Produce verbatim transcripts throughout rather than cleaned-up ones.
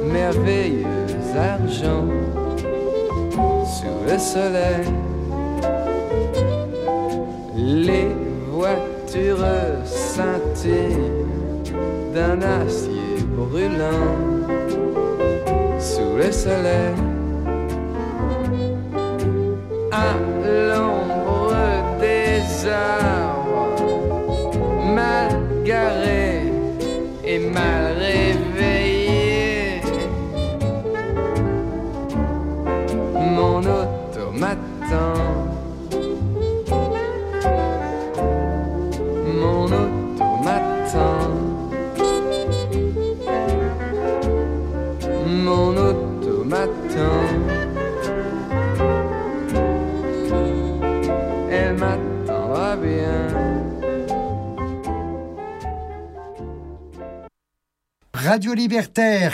merveilleux argent sous le soleil. Les voitures scintillent d'un acier brûlant sous le soleil. À l'ombre des arbres, mal garés et mal réveillés, mon auto m'attend. Mon auto m'attend. Mon auto m'attend. Elle m'attendra bien. Radio Libertaire.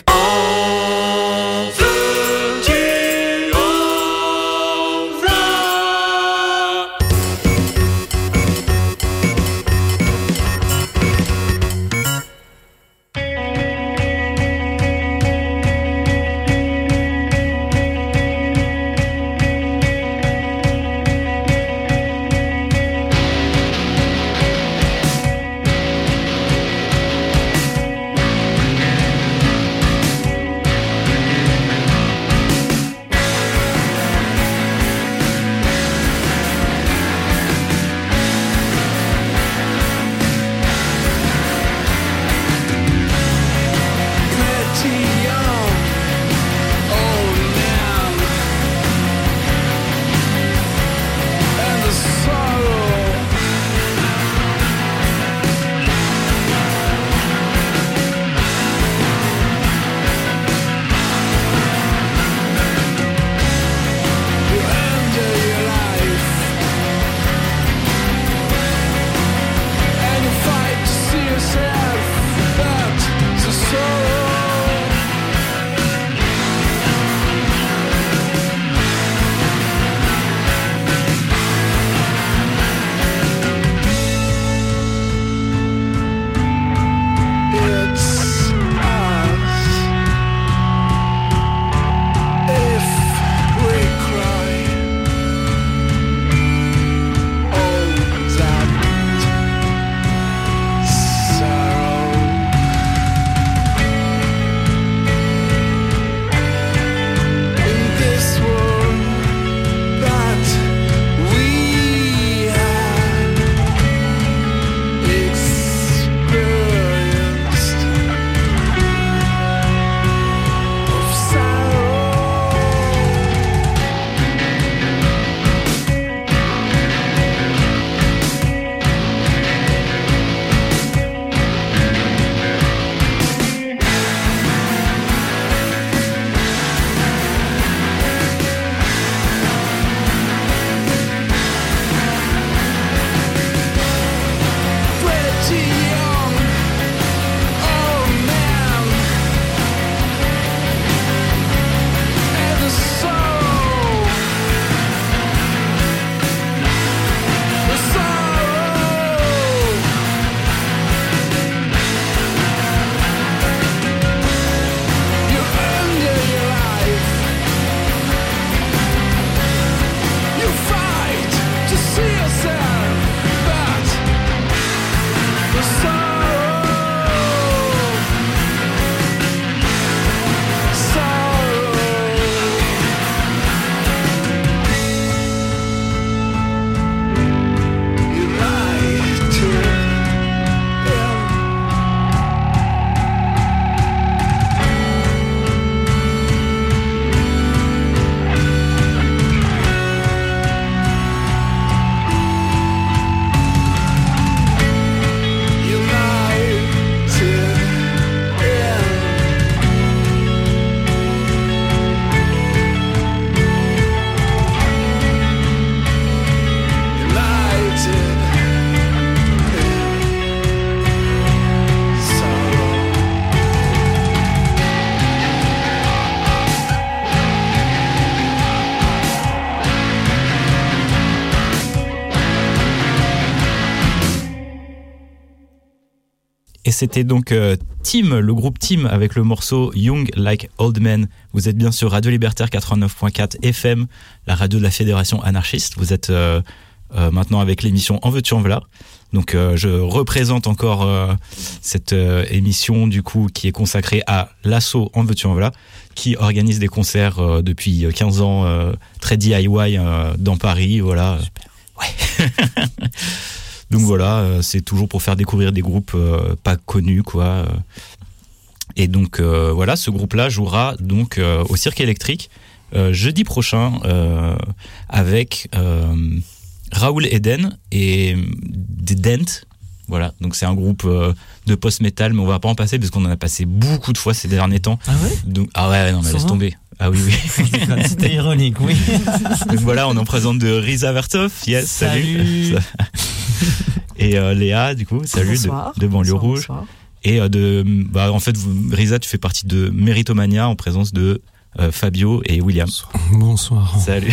Et c'était donc euh, Team, le groupe Team avec le morceau Young Like Old Men. Vous êtes bien sur Radio Libertaire quatre-vingt-neuf point quatre F M, la radio de la Fédération anarchiste. Vous êtes euh, euh, maintenant avec l'émission En veux-tu en voilà. Donc euh, je représente encore euh, cette euh, émission du coup qui est consacrée à l'assaut En veux-tu en voilà, qui organise des concerts euh, depuis quinze ans euh, très D I Y euh, dans Paris. Voilà. Super. Ouais. Donc voilà, euh, c'est toujours pour faire découvrir des groupes euh, pas connus, quoi. Euh. Et donc euh, voilà, ce groupe-là jouera donc euh, au Cirque Électrique euh, jeudi prochain euh, avec euh, Raoul Eden et des Dent. Voilà, donc c'est un groupe euh, de post-metal, mais on va pas en passer parce qu'on en a passé beaucoup de fois ces derniers temps. Ah ouais donc, Ah ouais, non mais Souvent laisse tomber. Ah oui, oui. C'était ironique, oui. Donc voilà, on en présente de Riza Vertov. Yes, salut. salut. Et euh, Léa, du coup, salut, bonsoir. de, de Banlieue bonsoir, Rouge. Bonsoir. Et euh, de, bah, en fait, Riza, tu fais partie de Méritomania en présence de euh, Fabio et William. Bonsoir. Salut.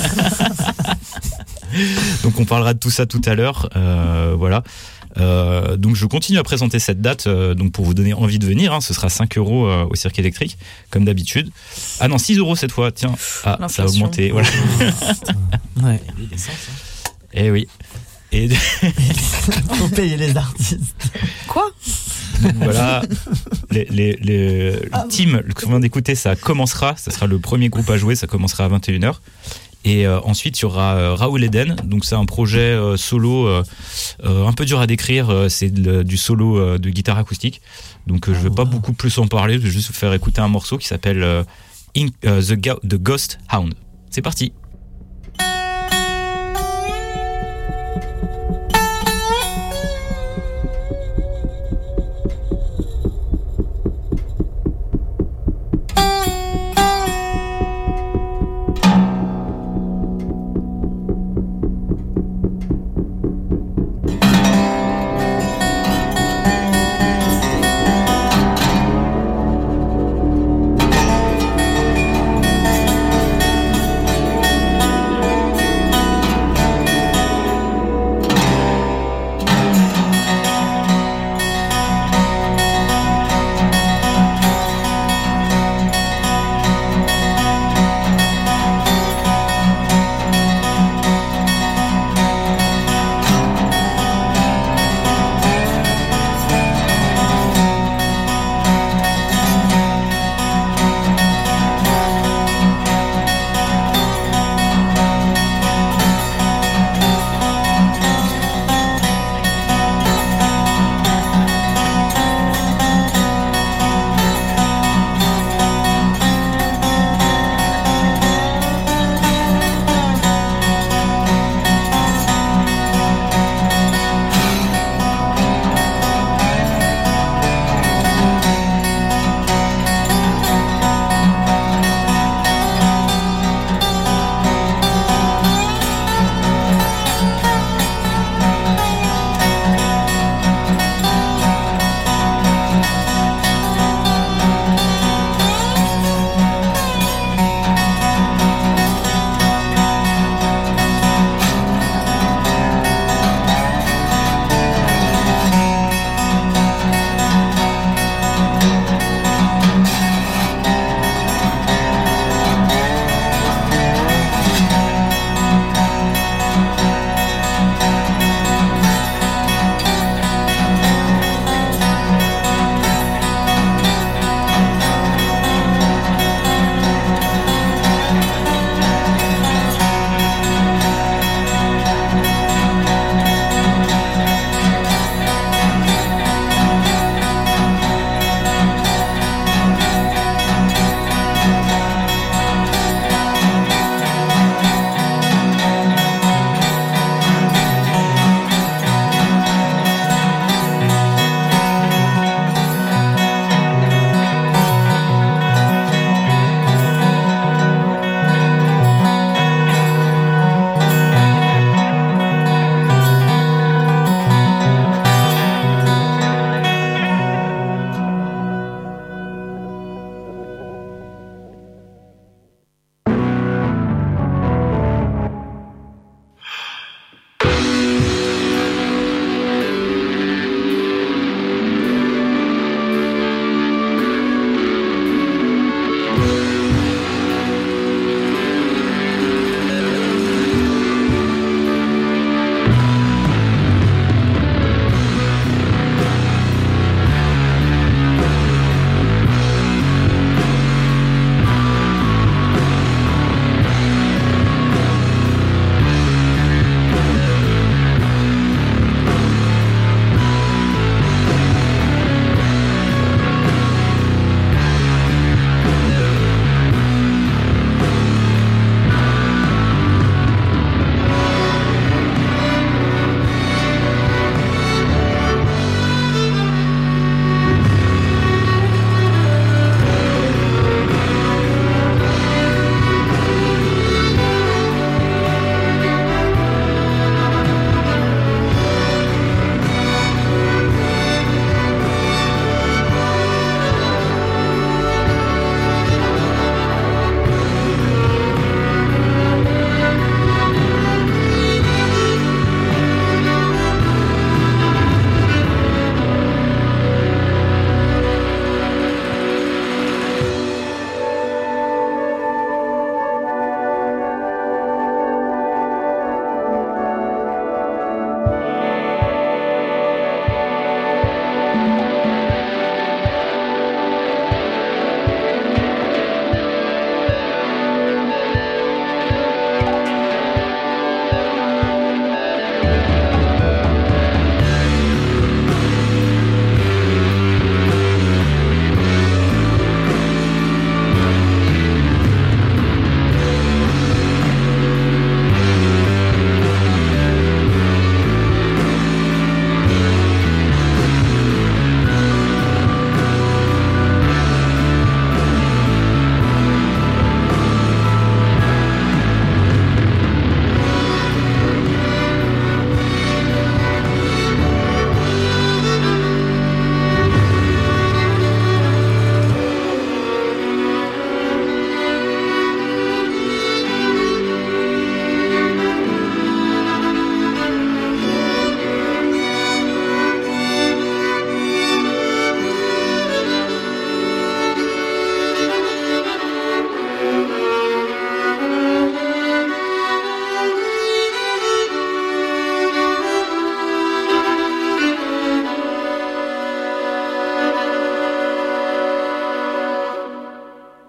Donc on parlera de tout ça tout à l'heure. Euh, voilà. Euh, donc je continue à présenter cette date euh, donc pour vous donner envie de venir, hein, ce sera cinq euros euh, au Cirque Électrique comme d'habitude. Ah non, six euros cette fois, tiens. Ah, l'inflation. Ça a augmenté, voilà. Ouais. Et oui. Et faut payer les artistes. Quoi? Donc voilà, les, les, les ah, Team qu'on vient d'écouter, ça commencera, ça sera le premier groupe à jouer, ça commencera à vingt et une heures. Et euh, ensuite, il y aura euh, Raoul Eden. Donc, c'est un projet euh, solo euh, euh, un peu dur à décrire. Euh, c'est de, du solo euh, de guitare acoustique. Donc, euh, je ne vais oh, pas wow. beaucoup plus en parler. Je vais juste vous faire écouter un morceau qui s'appelle euh, In, uh, The, Ga- The Ghost Hound. C'est parti.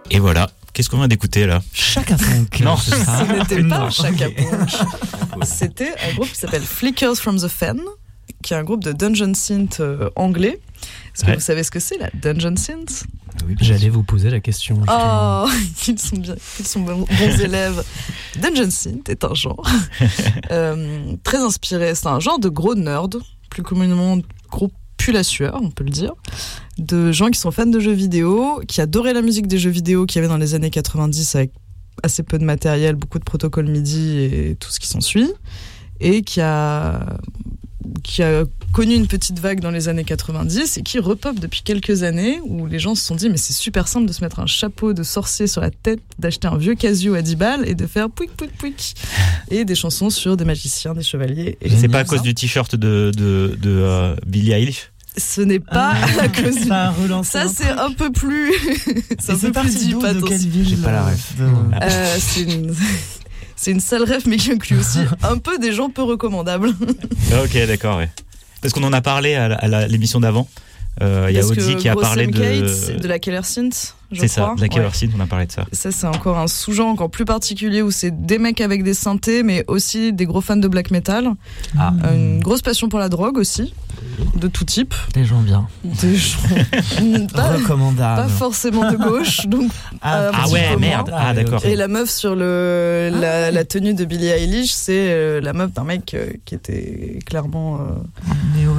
Et voilà. Qu'est-ce qu'on vient d'écouter là? Chaka Ponk. Non, c'est ça. Ce n'était pas Non. Chaka Ok. Ponk. C'était un groupe qui s'appelle Flickers from the Fen, qui est un groupe de dungeon synth euh, anglais. Est-ce que Ouais. vous savez ce que c'est, la dungeon synth? Oui, J'allais vous poser la question. justement. Oh, ils sont bien, ils sont bons, bons élèves. Dungeon synth est un genre euh, très inspiré. C'est un genre de gros nerd, plus communément gros pull à sueur, on peut le dire, de gens qui sont fans de jeux vidéo, qui adoraient la musique des jeux vidéo qu'il y avait dans les années quatre-vingt-dix avec assez peu de matériel, beaucoup de protocoles MIDI et tout ce qui s'ensuit, et qui a qui a connu une petite vague dans les années quatre-vingt-dix et qui repop depuis quelques années, où les gens se sont dit mais c'est super simple de se mettre un chapeau de sorcier sur la tête, d'acheter un vieux Casio à dix balles et de faire pouic pouic pouic, et des chansons sur des magiciens, des chevaliers. Et C'est pas à tout cause ça. du t-shirt de, de, de euh, Billie Eilish? Ce n'est pas Ah, à cause du... Ça a relancé. Ça un c'est truc. un peu plus... c'est un Et peu plus parti deep, d'où, de attention. quelle ville? J'ai pas la euh, ref. de- Euh, c'est une... c'est une sale rêve, mais qui inclut aussi un peu des gens peu recommandables. Ah, ok, d'accord, ouais. Parce qu'on en a parlé à, la- à la- l'émission d'avant. Euh, Il y a Parce Audi que qui a Gross parlé M. de. Kate, c'est de la Killer Synth, je C'est ça, crois. de la Killer Ouais. Synth, on a parlé de ça. Ça, c'est encore un sous-genre encore plus particulier où c'est des mecs avec des synthés, mais aussi des gros fans de black metal. Ah. Euh, Une grosse passion pour la drogue aussi, de tout type. Des gens bien. Des gens pas, Recommandable. pas forcément de gauche, donc. Ah, un Ah petit ouais, peu merde. moins. Ah, oui, d'accord. ok. Et la meuf sur le la, la tenue de Billie Eilish, c'est euh, la meuf d'un mec euh, qui était clairement euh, Néo-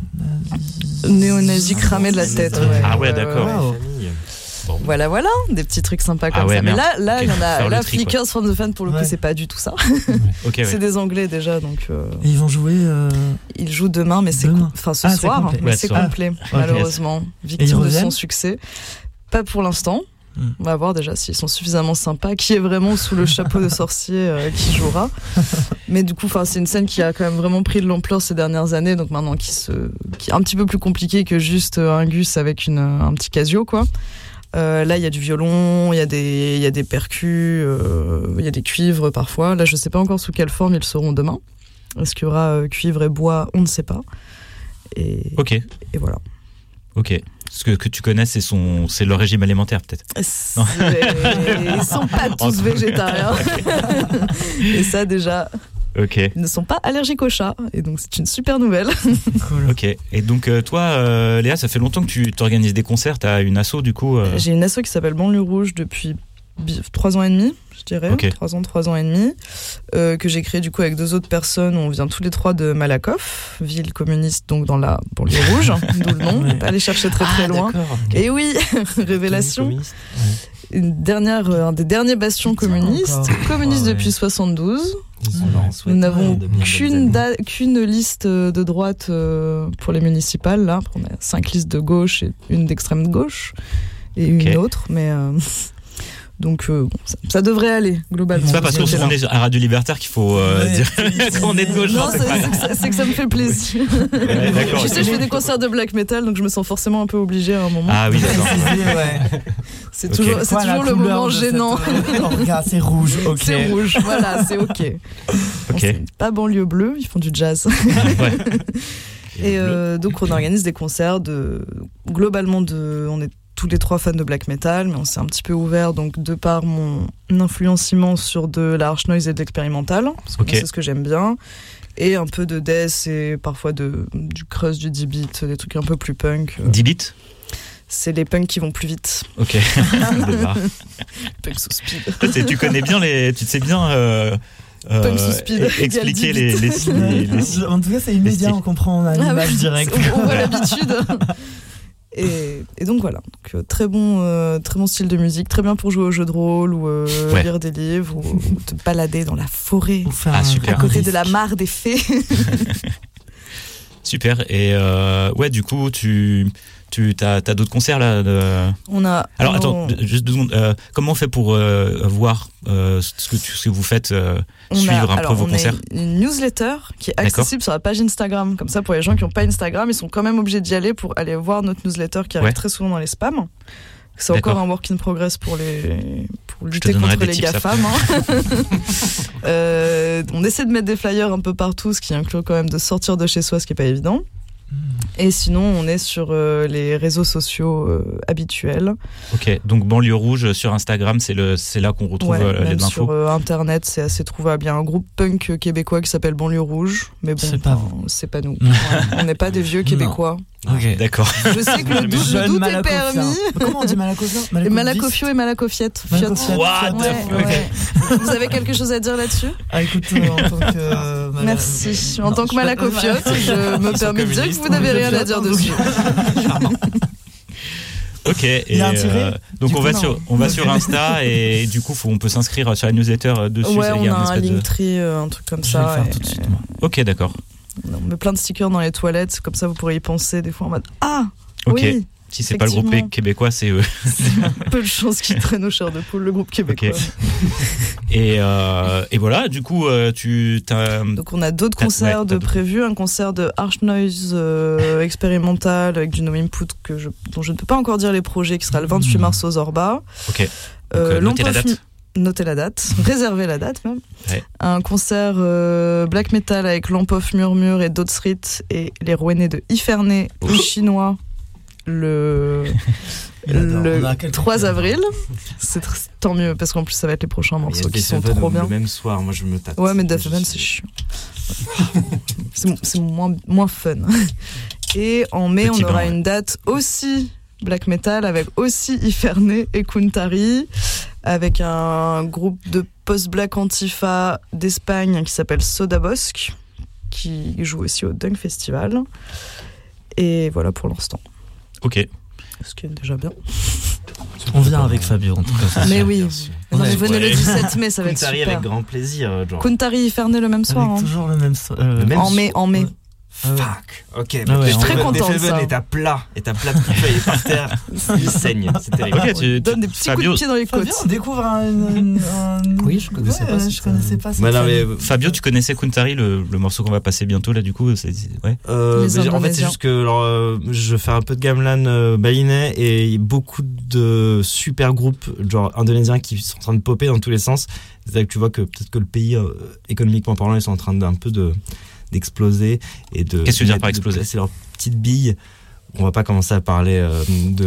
néo-nazi cramé de la tête. Ouais. Ah ouais, d'accord. Wow. Voilà, voilà, des petits trucs sympas comme Ah ouais, ça. Mais merde. là, là, Ok, il y en a. faire le Là, tri, Flickers from the Fan, pour le coup, Ouais. c'est pas du tout ça. Ok, ouais. C'est des Anglais déjà, donc euh, Et ils vont jouer. euh, ils jouent demain, mais c'est Demain. com- enfin ce Ah, c'est soir, complet. mais Ouais, c'est ce soir. complet, malheureusement. Et Victime ils de son reviennent succès. Pas pour l'instant. Hmm. On va voir déjà s'ils sont suffisamment sympas, qui est vraiment sous le chapeau de sorcier euh, qui jouera. Mais du coup, enfin, c'est une scène qui a quand même vraiment pris de l'ampleur ces dernières années, donc maintenant qui se, qui est un petit peu plus compliqué que juste euh, un gus avec une, un petit Casio, quoi. Euh, là, il y a du violon, il y a des, il y a des percus, euh, il y a des cuivres parfois. Là, je sais pas encore sous quelle forme ils seront demain. Est-ce qu'il y aura euh, cuivre et bois? On ne sait pas. Et, Ok, et voilà. ok. Ce que, que tu connais, c'est, son, c'est leur régime alimentaire, peut-être. C'est- Ils sont pas tous végétariens. Et ça, déjà, Ok, ils ne sont pas allergiques au chat. Et donc, c'est une super nouvelle. Cool. ok. Et donc, euh, toi, euh, Léa, ça fait longtemps que tu t'organises des concerts. T'as une asso, du coup. euh, J'ai une asso qui s'appelle Banlieue Rouge depuis bi- trois ans et demi, je dirais. Ok. Trois ans, trois ans et demi. Euh, que j'ai créé du coup avec deux autres personnes. On vient tous les trois de Malakoff, ville communiste, donc dans la Banlieue Rouge, d'où le nom. Ouais. Pas aller chercher très très Ah, loin. d'accord. Et oui, révélation. Communiste. Une dernière, euh, un des derniers bastions Putain, communistes, encore. communistes Ah ouais. depuis soixante-douze. Désolé. Nous n'avons de bien qu'une, da- qu'une liste de droite euh, pour les municipales. Là, on a cinq listes de gauche et une d'extrême gauche et une Ok. autre. Mais euh, donc, euh, bon, ça, ça devrait aller globalement. C'est pas parce qu'on C'est on est à Radio Libertaire qu'il faut euh, Ouais, dire c'est- qu'on est de gauche. Non, hein, c'est, c'est pas- c'est que ça, c'est que ça me fait plaisir. Ouais, d'accord, Tu sais, ok. je fais des concerts de black metal, donc je me sens forcément un peu obligée à un moment. Ah oui, d'accord. Préciser, ouais. c'est ok. toujours, c'est Quoi, la toujours le couleur moment de cette, gênant. euh, orga, c'est rouge, ok. C'est rouge, voilà, c'est ok. Bon, Ok. c'est pas banlieue bleue, ils font du jazz. Ouais. Et euh, donc on organise des concerts de globalement de, on est tous les trois fans de black metal, mais on s'est un petit peu ouvert donc de par mon influence immense sur de la harsh noise et de l'expérimental, parce que Ok. moi, c'est ce que j'aime bien, et un peu de death et parfois de du crust, du D-beat, des trucs un peu plus punk. dix bits. C'est les punks qui vont plus vite. Ok. De barre. Punk sous speed. Toi, c'est- tu connais bien les, tu sais bien euh, euh, Punk sous speed, e- expliquer les, égale les, dix les, les- En tout cas, c'est immédiat, styles. on comprend, on a Ah l'image ouais, directe. On, on voit l'habitude. Et, et donc voilà, donc, euh, très bon, euh, très bon style de musique, très bien pour jouer au jeu de rôle ou euh, Ouais. lire des livres ou, ou te balader dans la forêt Ou faire Ah, un- super. à un côté de la risque. mare des fées. Super. Et euh, ouais, du coup, tu, tu t'as, t'as d'autres concerts là. De... On a. Alors on- attends, d- juste deux secondes. Euh, comment on fait pour euh, voir euh, ce que tu, ce que vous faites, euh, on suivre a, un alors, peu vos on a concerts? une newsletter qui est D'accord. accessible sur la page Instagram. Comme ça, pour les gens qui n'ont pas Instagram, ils sont quand même obligés d'y aller pour aller voir notre newsletter qui arrive Ouais. très souvent dans les spams. C'est D'accord. encore un work in progress pour les pour te lutter donnerai contre des les tips GAFAM. Hein. euh, on essaie de mettre des flyers un peu partout, ce qui inclut quand même de sortir de chez soi, ce qui est pas évident. Et sinon, on est sur euh, les réseaux sociaux euh, habituels. Ok, donc Banlieue Rouge sur Instagram, c'est, le, c'est là qu'on retrouve Ouais, euh, même les infos. sur euh, Internet, c'est assez trouvable. Il y a un groupe punk québécois qui s'appelle Banlieue Rouge, mais bon, C'est pas enfin, c'est pas nous. Ouais, on n'est pas des vieux Québécois. Ok. D'accord. Je sais que le doute, le Jeune doute est Malakofien. permis. Comment on dit Malakofien Et Malakofio et Malakofiette. Malakofiette. What the Ouais, fuck? ouais. Vous avez quelque chose à dire là-dessus? Ah, écoute, euh, en tant que. euh, Mala- Merci. En Non, tant que je suis pas- Malakofiote, je me Ils sont permets de dire que communistes. vous n'avez rien à dire dessus. Ok, et Il y a un tiré euh, donc Du on coup, va non. sur on va sur Insta et du coup faut, on peut s'inscrire sur la newsletter euh, dessus. Ouais, ça, il on y a un un espèce de- Linktree, euh, un truc comme Je vais le ça. faire et- tout de suite, moi. Ok, d'accord. On met plein de stickers dans les toilettes, comme ça vous pourrez y penser des fois en mode Ah Ok. oui, Si c'est pas le groupe Effectivement. québécois, c'est eux. peu de chance qu'ils traînent au chair de poule, le groupe québécois. Ok. Et, euh, et voilà, du coup, euh, tu t'as. Donc on a d'autres T'as- concerts ouais, t'as de d'autres. prévus, un concert de Harsh Noise euh, expérimental avec du no input que je, dont je ne peux pas encore dire les projets, qui sera le vingt-huit mars au Zorba. Ok. Donc, Euh, euh, notez la Lampof- date. Notez la date, réservez la date même. Ouais. Un concert euh, black metal avec Lampof Murmure et Dot Street et les Rouennais de Iferney, Oh. le chinois, le, Il adore. le On a quelqu'un trois qui adore. avril. C'est tr- tant mieux parce qu'en plus ça va être les prochains Il y a morceaux qui des sont Seven trop le bien. même soir, moi je me tâte. Ouais, mais Moi, Death je Heaven, suis- c'est chiant. c'est c'est moins, moins fun. Et en mai, Petit on aura bain, ouais. une date aussi black metal avec aussi Iferney et Kuntari, avec un groupe de post-black antifa d'Espagne qui s'appelle Soda Bosque, qui joue aussi au Dunk Festival. Et voilà pour l'instant. Ok. Ce qui est déjà bien. On vient avec Fabio, en tout cas. c'est Mais sûr. oui. bien sûr. Non, mais Ouais. venez le Ouais. dix-sept mai, ça va être Kuntari super. avec grand plaisir, euh, genre. Kuntari Iferney le même soir. Avec hein. toujours le même. so- euh, Le même En mai, en mai. Ouais. Ah ouais. Fuck. Ok. Ah ouais, je je suis très contente de ça. Et t'as plat. Et t'as plat de feuilles par terre. Il saigne. C'est terrible. Ok, On tu, donne tu- des petits Fabio, coups de pied dans les côtes. Fabio, on découvre un. un- un- Oui, je connaissais Ouais, pas euh, cette- Je connaissais pas cette Bah non, mais, famille. Fabio, tu connaissais Kuntari, le, le morceau qu'on va passer bientôt là, du coup, c'est, c'est- ouais. Euh, Les mais en fait, Indonésiens. c'est juste que alors, euh, je fais un peu de gamelan euh, balinais et il y a beaucoup de super groupes genre indonésiens qui sont en train de popper dans tous les sens. C'est-à-dire que tu vois que peut-être que le pays, euh, économiquement parlant, ils sont en train d'un peu de d'exploser et de. Qu'est-ce que tu veux dire de- par de exploser ? placer leurs petites billes. On va pas commencer à parler euh, de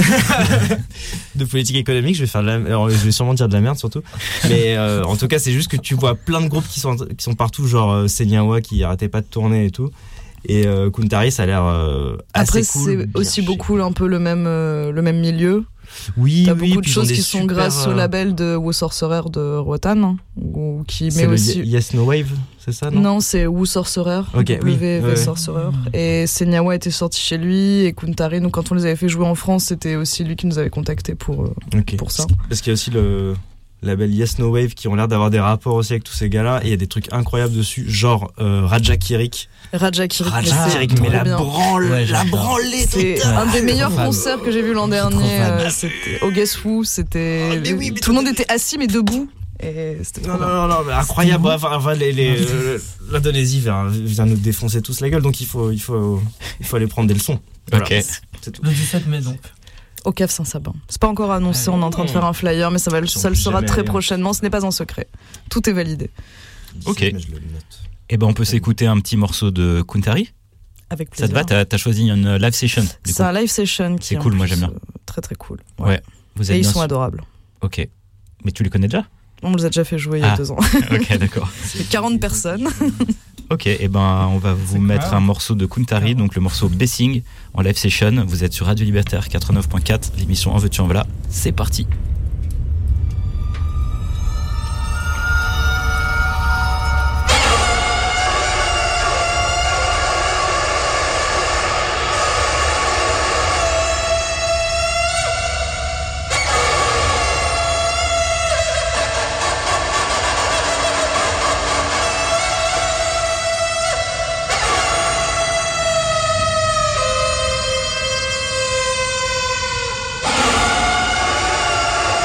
de politique économique. Je vais faire de la, alors, je vais sûrement dire de la merde surtout. Mais euh, en tout cas, c'est juste que tu vois plein de groupes qui sont qui sont partout, genre euh, Senyawa qui arrêtait pas de tourner et tout. Et euh, Kuntari, ça a l'air euh, assez Après, cool. c'est aussi Bien beaucoup un peu le même, euh, le même milieu. Oui, T'as oui, beaucoup de puis ils ont choses des qui sont super, grâce au euh, label de Wu Sorcerer de Rotan, hein, ou qui C'est met le aussi. Ye- Yes No Wave, c'est ça, non, Non, c'est Wu Sorcerer, Ok, W oui, V ouais, ouais. Sorcerer. Et Senyawa était sorti chez lui, et Kuntari, nous, quand on les avait fait jouer en France, c'était aussi lui qui nous avait contacté pour, euh, Ok. pour ça. Parce qu'il y a aussi le label Yes No Wave qui ont l'air d'avoir des rapports aussi avec tous ces gars-là. Et il y a des trucs incroyables dessus, genre euh, Raja Kirik. Raja Kirik, mais Raja c'est Kirik, mais trop la bien. branle, Ouais, la j'adore. branlée C'est totale. un des meilleurs fan. concerts que j'ai vu l'an dernier. fan. euh, C'était au Guess Who, c'était. Ah, mais oui, mais tout le monde toi, était assis mais debout. Et c'était trop Non, non, bien. non, non, mais incroyable. Bref, enfin, les, les, euh, l'Indonésie vient, vient nous défoncer tous la gueule, donc il faut, il faut, il faut aller prendre des leçons. Voilà. Ok. C'est tout. Le dix-sept mai, donc. Au Cave Saint-Sabin. C'est pas encore annoncé, on est en train de faire un flyer, mais ça, va, le- J'en ça le suis sera jamais très allé. prochainement. Ce n'est pas un secret. Tout est validé. Ok. Mais je le note. Eh ben, on peut s'écouter un petit morceau de Kuntari. Avec Ça plaisir. te va? T'as, t'as choisi une live session. du C'est coup. un live session qui C'est est en cool, moi, plus, j'aime bien. euh, très très cool. Ouais. Vous Et êtes ils bien sont sûr- adorables. Ok. Mais tu les connais déjà? On les a déjà fait jouer il y a Ah. deux ans. Ok, d'accord. C'est quarante personnes. Ok, et ben on va vous C'est mettre quoi un morceau de Kuntari, donc le morceau Bessing en live session. Vous êtes sur Radio Libertaire quatre-vingt-neuf point quatre, l'émission En veux-tu en voilà. C'est parti. Thank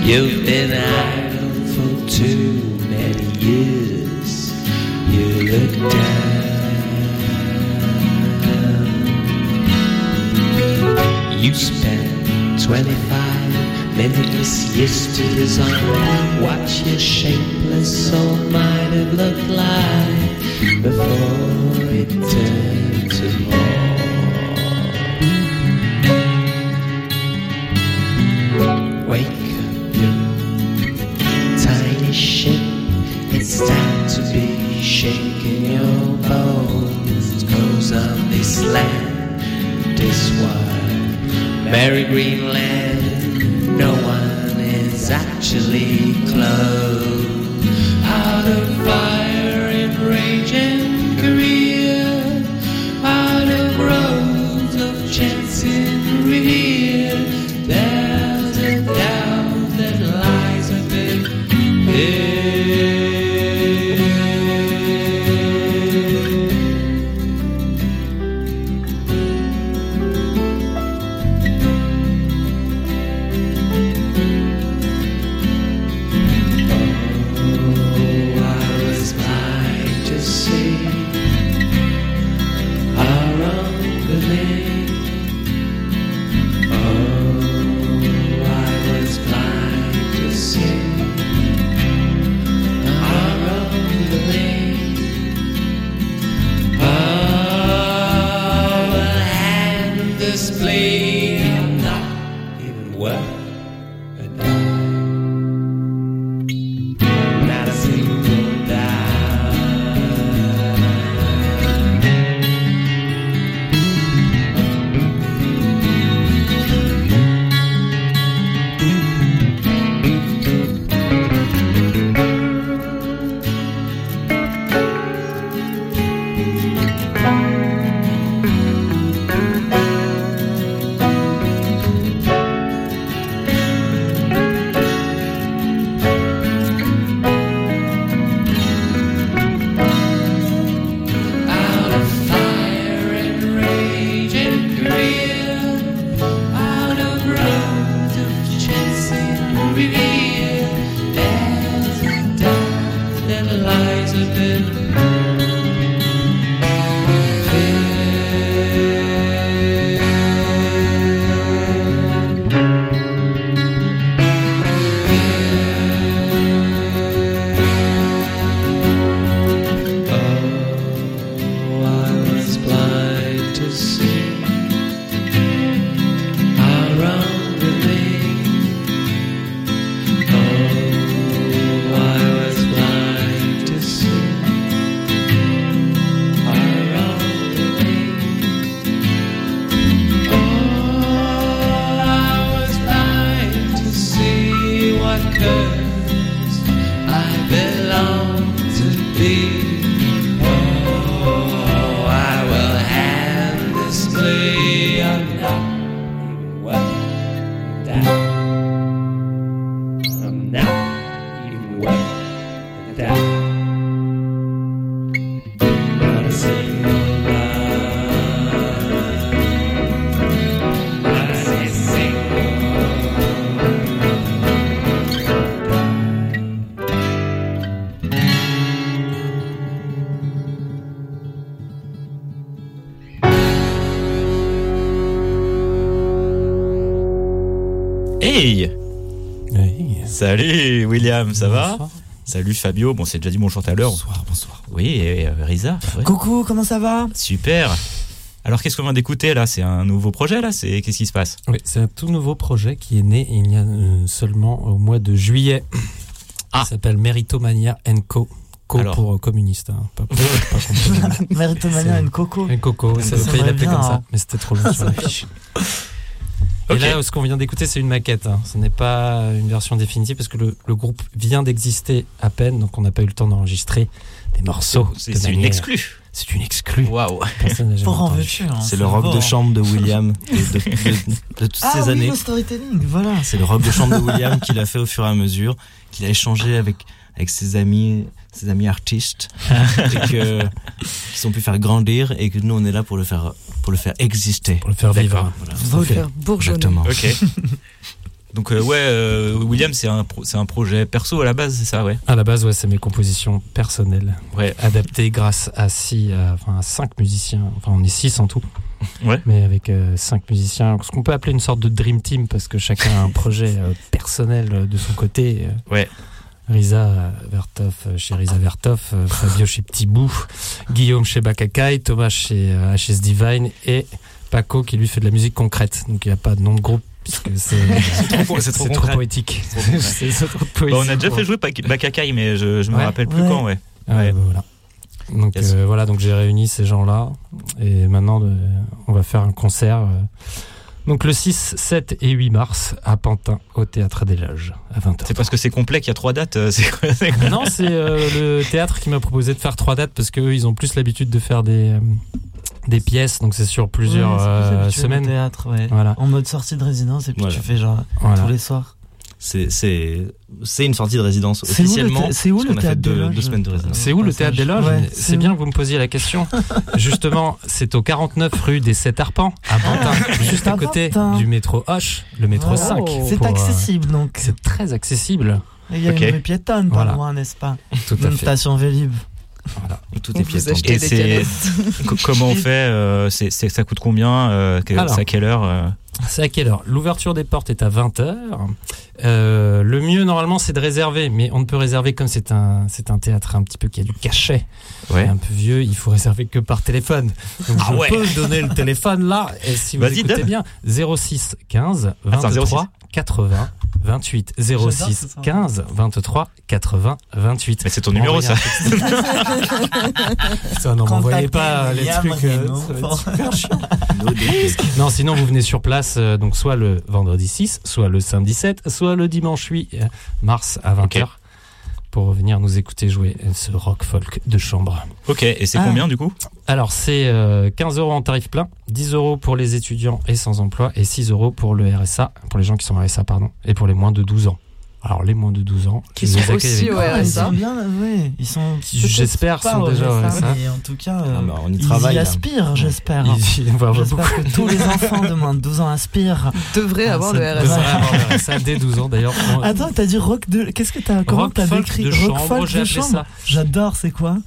You've been idle for too many years. You look down. You spent twenty-five minutes yesterdays on what your shapeless soul might have looked like before it turned to more. Wake up, you tiny ship. It's time to be shaking your bones. 'Cause on this land, this wild, merry green land, no one is actually close. Out of fire and rage and career, out of roads of chance and revere, there's a doubt that lies within here. Hey, hey. Salut William, ça bonsoir. Va? Salut Fabio, bon c'est déjà dit bonjour tout à l'heure. Bonsoir, bonsoir. Oui, et euh, Risa. Ouais. Coucou, comment ça va? Super. Alors qu'est-ce qu'on vient d'écouter là? C'est un nouveau projet là? C'est Qu'est-ce qui se passe? Oui, c'est un tout nouveau projet qui est né il y a euh, seulement au mois de juillet. Ah. Il s'appelle Meritomania and Co. Co Alors. pour euh, communiste, hein. pas pour, pas communiste. Meritomania and Coco. Un coco, ça veut Ça pas y va l'appeler bien, comme ça, hein. mais c'était trop long sur la fiche. Ok. Et là, ce qu'on vient d'écouter, c'est une maquette. Hein. Ce n'est pas une version définitive parce que le, le groupe vient d'exister à peine, donc on n'a pas eu le temps d'enregistrer des morceaux. C'est de c'est une manière- exclue. C'est une exclue. Waouh. Personne n'a jamais Pour en entendu. veux-tu, hein, C'est le rock fort. de chambre de William et de, de- de toutes Ah ces oui, années. le storytelling, voilà. C'est le rock de chambre de William qu'il a fait au fur et à mesure, qu'il a échangé avec, avec ses amis, ses amis artistes, et que, qui sont pu faire grandir, et que nous on est là pour le faire, pour le faire exister. Pour le faire vivre. Voilà. Vous allez faire bourgeonner. Exactement. Ok. Donc euh, ouais, euh, William, c'est un pro- c'est un projet perso à la base, c'est ça, ouais. À la base, ouais, c'est mes compositions personnelles, Ouais. adaptées grâce à six, à, enfin à cinq musiciens. Enfin, on est six en tout. Ouais. Mais avec euh, cinq musiciens, ce qu'on peut appeler une sorte de dream team parce que chacun a un projet euh, personnel euh, de son côté. Euh, Ouais. Risa euh, Vertov euh, chez Risa Vertov, euh, Fabio chez Petit Bout, Guillaume chez Bakakai, Thomas chez euh, H S Divine et Paco qui lui fait de la musique concrète. Donc il n'y a pas de nom de groupe puisque c'est C'est trop, c'est trop c'est trop concret. poétique. C'est c'est trop de poésie. Bah, on a déjà fait jouer Bak- Bakakai, mais je, je me Ouais. rappelle plus Ouais. quand, ouais. Ouais, Ouais. bah voilà. Donc Yes. euh, voilà, donc j'ai réuni ces gens-là et maintenant de- on va faire un concert. euh, donc le six, sept et huit mars à Pantin au Théâtre des Loges à vingt heures. C'est parce que c'est complet qu'il y a trois dates. euh, C'est quoi, c'est quoi Non, c'est euh, le théâtre qui m'a proposé de faire trois dates parce qu'eux, ils ont plus l'habitude de faire des, euh, des pièces, donc c'est sur plusieurs Ouais, c'est plus euh, habituel au semaines. théâtre, ouais. Voilà. En mode sortie de résidence et puis Voilà. tu fais genre Voilà. tous les soirs. C'est, c'est, c'est une sortie de résidence C'est où le officiellement. thé- c'est où parce le qu'on a fait théâtre des deux, Loges deux semaines de résidence. C'est où le Passage. Théâtre des Loges Ouais, C'est c'est bien où que vous me posiez la question. Justement, c'est au quarante-neuf rue des Sept Arpents à Pantin, juste à À côté Pantin. du métro Hoche, le métro Oh, cinq. C'est pour, euh, accessible donc. C'est très accessible. Il y a Ok. une rue piétonne pas Voilà. loin, n'est-ce pas? Tout à Une fait. station Vélib. Voilà. Tout On est vous piéton. achetez Et des c'est- canettes. Co- Comment on fait euh, c'est, c'est- Ça coûte combien euh, que- Alors. C'est à quelle heure euh C'est à quelle heure? L'ouverture des portes est à vingt heures. Euh, le mieux, normalement, c'est de réserver, mais on ne peut réserver comme c'est un, c'est un théâtre un petit peu qui a du cachet, Ouais. un peu vieux, il faut réserver que par téléphone. Donc, Ah je ouais. peux donner le téléphone là, et si vous Vas-y, écoutez donne. bien, zéro six quinze Attends, zéro vingt-trois quatre-vingts vingt-huit. zéro six quinze vingt-trois quatre-vingts vingt-huit. Mais c'est ton numéro, ça. Ça, non, m'envoyez Contactez pas les William trucs. euh, Reno ça va être pour- super chiant. Non, sinon vous venez sur place, euh, donc soit le vendredi six, soit le samedi sept, soit le dimanche huit mars à vingt heures pour venir nous écouter jouer ce rock folk de chambre. Ok, et c'est Ah. combien du coup Alors c'est euh, quinze euros en tarif plein, dix euros pour les étudiants et sans emploi et six euros pour le R S A, pour les gens qui sont R S A pardon, et pour les moins de douze ans. Alors les moins de douze ans, Qui je sont les accueille aussi avec- au Ah, R ils S A. sont bien, ouais. Ils sont. Qui, j'espère, peut-être sont pas au déjà au R S A. mais en tout cas, euh, Ah, bah, on y ils travaille. y là. aspirent, j'espère. Il- on va avoir beaucoup J'espère que tous les enfants de moins de douze ans aspirent. Devrait Ah, avoir ça le R de S A. devrait avoir le R S A dès douze ans d'ailleurs. On- Attends, t'as dit rock de. Qu'est-ce que t'as. Comment rock t'as folk décrit de rock chambre, folk j'ai de appelé chambre ça. J'adore, c'est quoi?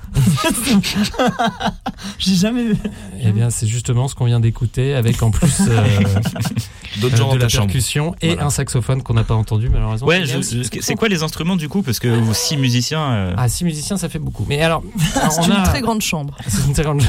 J'ai jamais vu. Eh bien, c'est justement ce qu'on vient d'écouter, avec en plus euh, D'autres euh, gens de dans la ta chambre. percussion et Voilà. un saxophone qu'on n'a pas entendu malheureusement. Ouais, je- je- c'est quoi les instruments du coup Parce que vous six musiciens. euh, Ah, six musiciens, ça fait beaucoup. Mais alors, alors, C'est on une a- très grande chambre. C'est une très grande.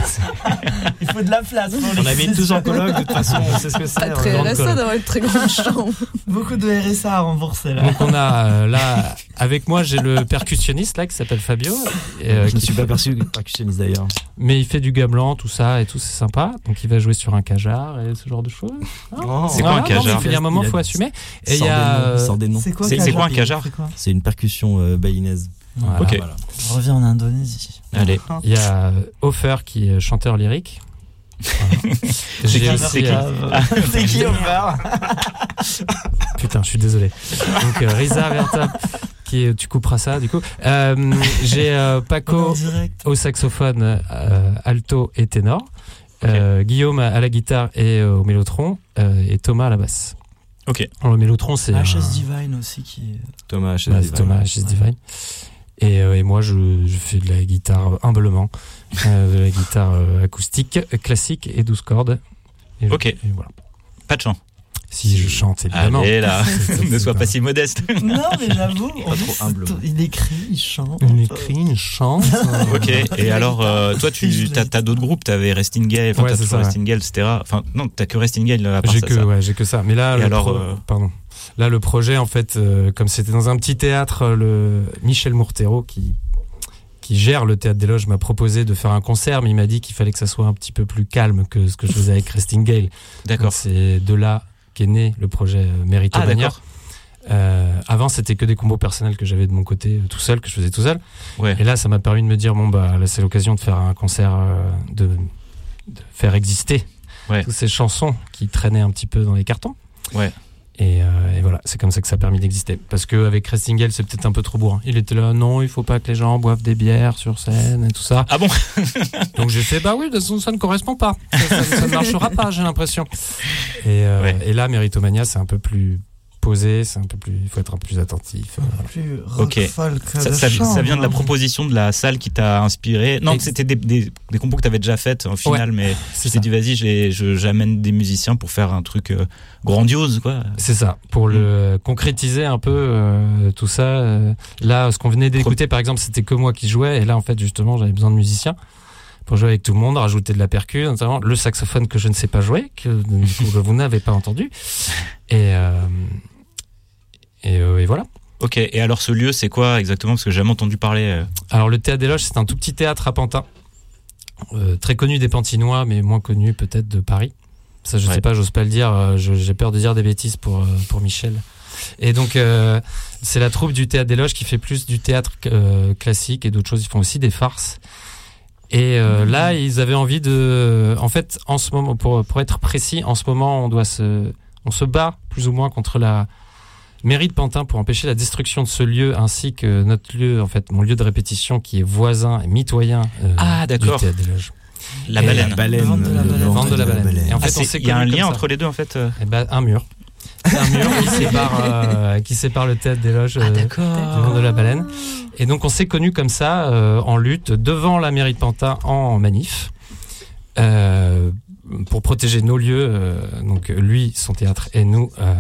Il faut de la place pour les On avait tous en coloc, de toute façon, on sait ce que c'est. Pas très grande R S A coloc. d'avoir une très grande chambre. Beaucoup de R S A à rembourser là. Donc on a euh, là avec moi j'ai le percussionniste là qui s'appelle Fabio, et, euh, Je ne qui suis fait- pas perçu percussionniste d'ailleurs. mais il fait du gamelan tout ça et tout, c'est sympa. Donc il va jouer sur un cajar et ce genre de choses. Oh. C'est quoi un cajar Il y a un moment Il a- faut assumer. Et il Sors y des a noms, euh, sors des noms. C'est quoi, C'est- c'est quoi un cajar C'est quoi C'est une percussion euh, baïnaise. voilà. Ok. Voilà. Je reviens en Indonésie. Allez. Il y a euh, Hofer qui est chanteur lyrique. Voilà. J'ai qui, aussi, c'est qui euh, C'est qui Hofer? Putain, je suis désolé. Donc euh, Risa Verta, qui est, tu couperas ça du coup. Euh, j'ai euh, Paco En direct. au saxophone, euh, alto et ténor. Euh, Guillaume à la guitare et euh, au mélotron, euh, et Thomas à la basse. Ok. Alors, le mélotron, c'est H S un- Divine aussi qui est. Thomas H S bah, c'est Divine. Thomas H S Divine. Et, euh, et moi, je, je fais de la guitare humblement, euh, de la guitare euh, acoustique, euh, classique et douze cordes. Et je- Ok. et voilà. Pas de chant. Si je chante, évidemment. Allez là, C'est- ne c'est sois pas- pas si modeste. Non, mais j'avoue. en Pas plus, trop humblement. c'est- Il écrit, il chante. Il écrit, il chante. euh, Ok. Et alors, euh, toi, Je tu l'ai t'as, dit. t'as d'autres groupes. T'avais Resting Gale, enfin Ouais, t'as c'est toujours ça, Resting Gale, et cetera. Enfin, non, t'as que Resting Gale à part J'ai ça. que, ça. ouais, j'ai que ça. Mais là, Et le alors, pro- euh, pardon. Là, le projet, en fait, euh, comme c'était dans un petit théâtre, euh, le Michel Mourtero, qui, qui gère le Théâtre des Loges, m'a proposé de faire un concert, mais il m'a dit qu'il fallait que ça soit un petit peu plus calme que ce que je faisais avec Resting Gale. D'accord. Donc, c'est de là qu'est né le projet euh, Mérito Ah, Bagnard. d'accord. Euh, avant, c'était que des combos personnels que j'avais de mon côté, euh, tout seul, que je faisais tout seul. Ouais. Et là, ça m'a permis de me dire, bon, bah, là, c'est l'occasion de faire un concert, euh, de, de faire exister Ouais. toutes ces chansons qui traînaient un petit peu dans les cartons. Ouais. Et, euh, et voilà, c'est comme ça que ça a permis d'exister. Parce qu'avec Resting Gale, c'est peut-être un peu trop bourrin. Il était là, non, il faut pas que les gens boivent des bières sur scène et tout ça. Ah bon? Donc j'ai fait, bah oui, de toute façon, ça ne correspond pas. Ça, ça- ça ne marchera pas, j'ai l'impression. Et, euh, Ouais. et là, Méritomania, c'est un peu plus posé, c'est un peu plus, il faut être un peu plus attentif. euh, voilà. Plus rock Ok. folk Ça, de ça, chambre. ça vient de la proposition de la salle qui t'a inspiré. Non, Ex- c'était des, des, des compos que t'avais déjà faites au final, mais C'est je t'ai ça. dit vas-y, je les- je- j'amène des musiciens pour faire un truc euh, grandiose, quoi. C'est ça, pour le concrétiser un peu euh, tout ça. euh, là, ce qu'on venait d'écouter, par exemple, c'était que moi qui jouais, et là, en fait, justement, j'avais besoin de musiciens pour jouer avec tout le monde, rajouter de la percu, notamment le saxophone que je ne sais pas jouer, que du coup, vous n'avez pas entendu. Et, euh, et, euh, et voilà. Ok, et alors ce lieu, c'est quoi exactement? Parce que j'ai jamais entendu parler. euh. Alors, le Théâtre des Loges, c'est un tout petit théâtre à Pantin, euh, très connu des Pantinois, mais moins connu peut-être de Paris. Ça, je Ouais. sais pas, j'ose pas le dire. euh, je- J'ai peur de dire des bêtises pour euh, pour Michel. Et donc, euh, c'est la troupe du Théâtre des Loges qui fait plus du théâtre euh, classique et d'autres choses. Ils font aussi des farces. Et euh, Mmh. là, ils avaient envie de. En fait, en ce moment, pour pour être précis, en ce moment, on doit se, on se bat plus ou moins contre la mairie de Pantin pour empêcher la destruction de ce lieu, ainsi que notre lieu, en fait, mon lieu de répétition qui est voisin et mitoyen euh, Ah, d'accord. du Théâtre des Loges. La Et baleine. La baleine. Le ventre de la le baleine. ventre Vente de la baleine. Et en Ah, fait, on c'est- s'est il y a un connus lien comme ça. entre les deux en fait. euh. Eh ben, un mur. Un mur qui sépare, euh, qui sépare le Théâtre des Loges euh, du Vent de la Baleine. Et donc, on s'est connus comme ça, euh, en lutte, devant la mairie de Pantin, en manif, euh, pour protéger nos lieux, euh, donc lui, son théâtre, et nous, euh,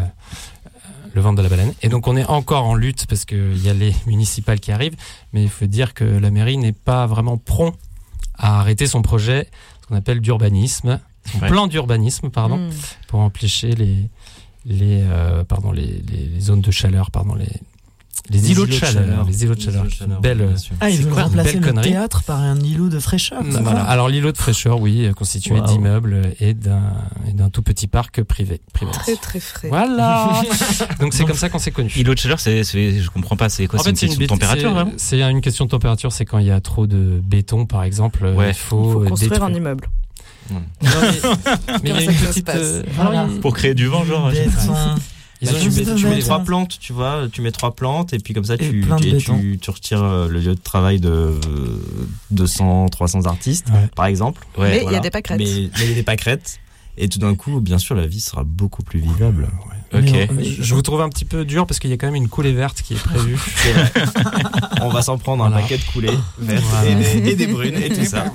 le Vent de la Baleine. Et donc, on est encore en lutte, parce qu'il y a les municipales qui arrivent, mais il faut dire que la mairie n'est pas vraiment prompt à arrêter son projet, ce qu'on appelle d'urbanisme, son Ouais. plan d'urbanisme, pardon, Mm. pour empêcher les les euh, pardon les, les, les zones de chaleur, pardon les les, îlots de chaleur, les îlots de chaleur, Les îlots de chaleur, belle bien sûr. Ah, ils C'est veulent quoi, remplacer belle le connerie. théâtre par un îlot de fraîcheur. c'est voilà. ça Alors l'îlot de fraîcheur, oui, euh, constitué Wow. d'immeubles et d'un et d'un tout petit parc privé. privé. Très très frais. Voilà. Donc c'est comme ça qu'on s'est connus. Îlot de chaleur, c'est, c'est, je comprends pas, c'est quoi? En C'est une fait, c'est question de bêtise- température c'est- vraiment? C'est une question de température. C'est quand il y a trop de béton, par exemple. euh, Ouais. Il faut, Il faut euh, construire détruire. un immeuble. Non, mais mais il y a Comme une ça que ça se petite. passe. euh, Voilà. alors, ils- Pour créer du vent, genre. je- Béton. Ils Bah, ont tu, une mets, béton- tu mets béton. trois plantes, tu vois, tu mets trois plantes et puis comme ça Et tu, plein de et béton. tu, tu retires euh, le lieu de travail de euh, deux cents, trois cents artistes, Ouais. par exemple. Ouais. Mais il y Voilà. a des pâquerettes. Mais mais il y a des pâquerettes. Et tout d'un coup, bien sûr, la vie sera beaucoup plus vivable. Ok. Mais on- Mais je vous trouve un petit peu dur parce qu'il y a quand même une coulée verte qui est prévue. C'est vrai. On va s'en prendre un Voilà. paquet de coulées vertes Voilà. et, des, et des brunes et tout ça.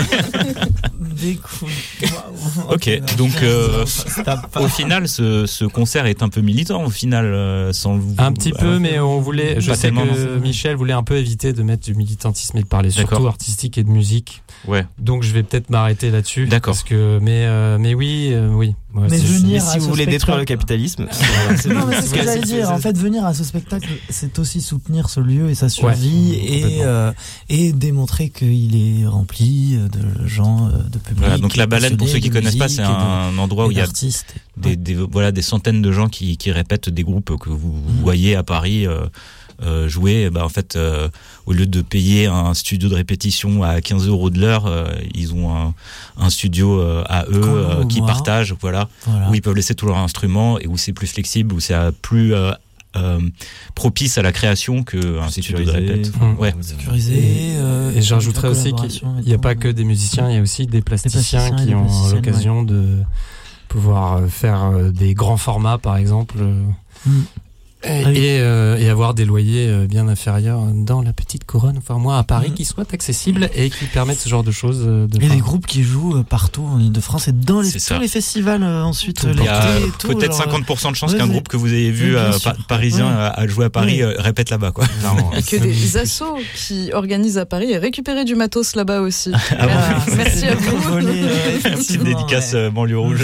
Des coups. Waouh. Ok, donc euh, au final, ce, ce concert est un peu militant au final, euh, sans le- Un petit peu, mais on voulait. Je Pas sais tellement, que non. Michel voulait un peu éviter de mettre du militantisme et de parler D'accord. surtout artistique et de musique. Ouais. Donc je vais peut-être m'arrêter là-dessus. D'accord. Parce que, mais, euh, mais oui, euh, oui. Ouais, Mais c'est- venir Mais à si vous ce voulez détruire le spectacle- capitalisme, euh, c'est Non, mais c'est ce que Ouais, j'allais c'est- dire. c'est- En fait, venir à ce spectacle, c'est aussi soutenir ce lieu et sa survie Ouais, et, complètement. euh, et démontrer qu'il est rempli de gens, euh, de public. Voilà, donc la baleine, pour ceux qui passionnés de connaissent pas, c'est musique et de- un endroit où et il y a d'artistes. des, des, voilà, des centaines de gens qui, qui répètent des groupes que vous voyez à Paris euh, euh, jouer. Bah, en fait, euh, au lieu de payer un studio de répétition à quinze euros de l'heure, euh, ils ont un, un studio euh, à eux Comme euh, au qui Mois. partagent, voilà, Voilà. où ils peuvent laisser tous leurs instruments et où c'est plus flexible, où c'est euh, plus euh, euh, propice à la création qu'un studio de sécurisé. répète. Mmh. Ouais. Sécurisé. euh, Et je rajouterais la aussi qu'il collaboration et n'y a tout. pas que des musiciens, il y a aussi des plasticiens, plasticiens et qui des ont plasticiennes, l'occasion de pouvoir faire euh, des grands formats, par exemple. euh, Mm. Et, Ah oui. et, euh, et avoir des loyers euh, bien inférieurs dans la petite couronne, enfin moi à Paris, Mm. qui soient accessibles et qui permettent ce genre de choses. euh, De Et enfin, des groupes qui jouent euh, partout en Ile-de-France et dans les, C'est ça. tous les festivals euh, ensuite. Tout. Il y a l'été et tout, peut-être genre, cinquante pour cent de chances ouais, qu'un ouais. groupe que vous ayez vu Oui, bien euh, sûr. pa- parisien Ouais. à, à jouer à Paris Oui. euh, répète là-bas, quoi. Clairement. Et que des assos qui organisent à Paris et récupérer du matos là-bas aussi. Ah Merci, merci à vous. Volé, euh, Petite effectivement, dédicace ouais. euh, banlieue rouge.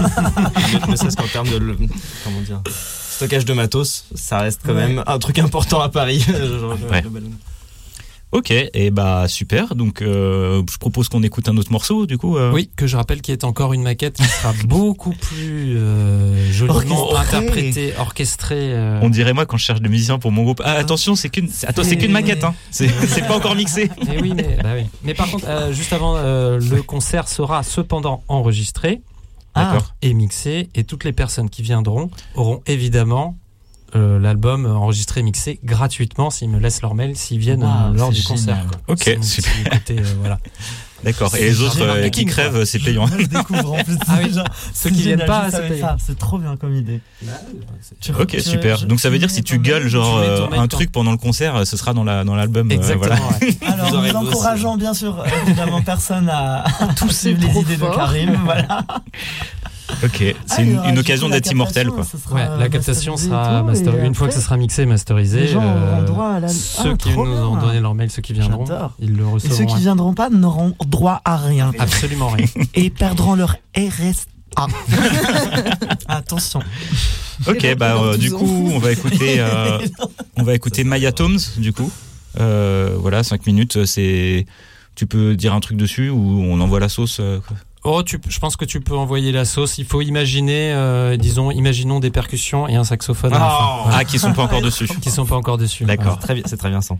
Ne serait-ce qu'en termes de le- comment dire, stockage de matos, ça reste quand Ouais. même un truc important à Paris. Genre, Ouais. le ballon. Ok, et bah super. Donc euh, je propose qu'on écoute un autre morceau, du coup. euh. Oui, que je rappelle qu'il est encore une maquette qui sera beaucoup plus euh, joliment Orchestrée. interprétée, orchestrée. euh, On dirait moi quand je cherche des musiciens pour mon groupe. Ah attention, c'est qu'une, c'est- attends, c'est qu'une maquette, hein. C'est, c'est pas encore mixé. Mais oui, mais, bah oui. mais par contre, euh, juste avant, euh, le concert sera cependant enregistré Ah. D'accord. et mixé, et toutes les personnes qui viendront auront évidemment euh, l'album enregistré, mixé gratuitement s'ils me laissent leur mail, s'ils viennent Wow, euh, lors c'est du concert. génial. quoi. Ok, C'est mon super. petit côté, euh, voilà. D'accord. Et C'est les autres genre euh, qui marketing, crèvent, quoi. c'est payant. Moi, je découvre en plus. Ah oui, genre, ceux c'est qui viennent génial, pas, je c'est savais payant. ça. C'est trop bien comme idée. Tu- Ok, tu- super. je- Donc ça veut tu dire mets si tu ton gueules mail, genre tu mets ton euh, mail un quand- truc pendant le concert, ce sera dans la dans l'album. euh, Exactement. voilà. ouais. Alors, Vous nous aurez bossé. encourageons bien sûr évidemment personne à, à tout suivre les trop idées fort. de Karim. Voilà. Ok, c'est Ah, une, il y aura, une du occasion coup, la d'être immortel quoi. captation, ce sera Ouais, la captation masterisé sera et tout, master... et une fois que après, ce sera mixé, masterisé. les gens auront euh, droit à la- Ceux Ah, qui trop nous bien. ont donné leur mail, ceux qui viendront, J'adore. ils le Et recevront. ceux qui hein. viendront pas n'auront droit à rien Absolument rien. et perdront leur R S A. Attention. Ok, bah euh, du coup on va écouter euh, on va écouter Maya Toms du coup. Euh, voilà, cinq minutes. C'est tu peux dire un truc dessus ou on envoie la sauce. euh, quoi. Oh, tu, je pense que tu peux envoyer la sauce. Il faut imaginer, euh, disons, imaginons des percussions et un saxophone à la fin. Voilà. Ah, qui sont pas encore dessus. Qui sont pas encore dessus. D'accord. C'est très bien, c'est très bien ça.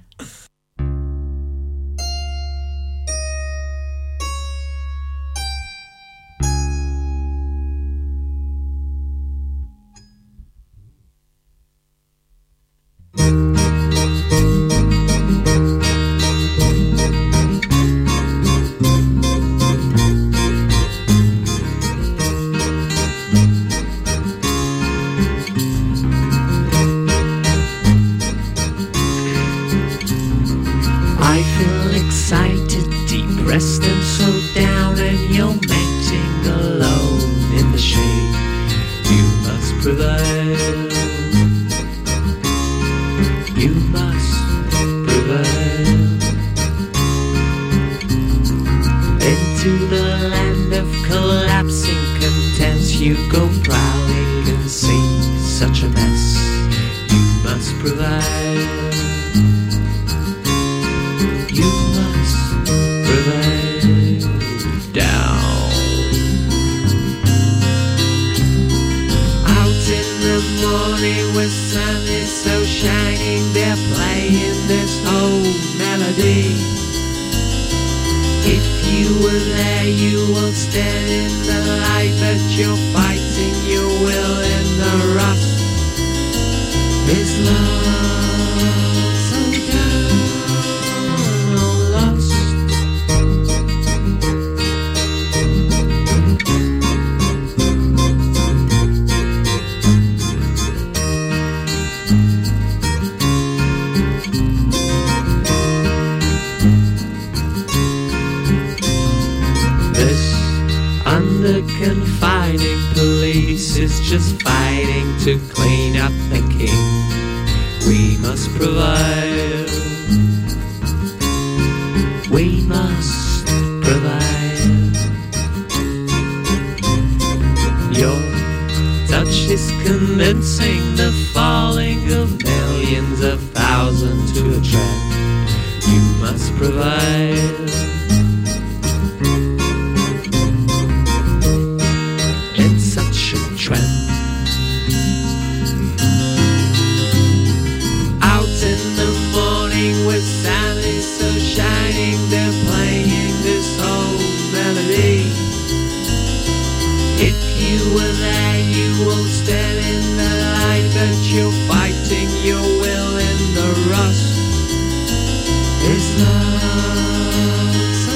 I feel excited, depressed and so down, and you're melting alone in the shade. You must prevail. You must prevail. Into the land of collapsing contents you go prowling and see such a mess. You must prevail. You must prevail down. Out in the morning where sun is so shining, they're playing this old melody. If you were there, you will stand in the light, but you're fighting your will in the rust. Is love so down or lost? This under confining police is just fighting to clean up the king. We must prevail. We must prevail. Your touch is convincing the falling of millions of thousands to a trend. You must prevail. It's such a trend. Out in the morning with sun is so shining, they're playing this old melody. If you were there, you will stand in the light, but you're fighting your will in the rust. Is love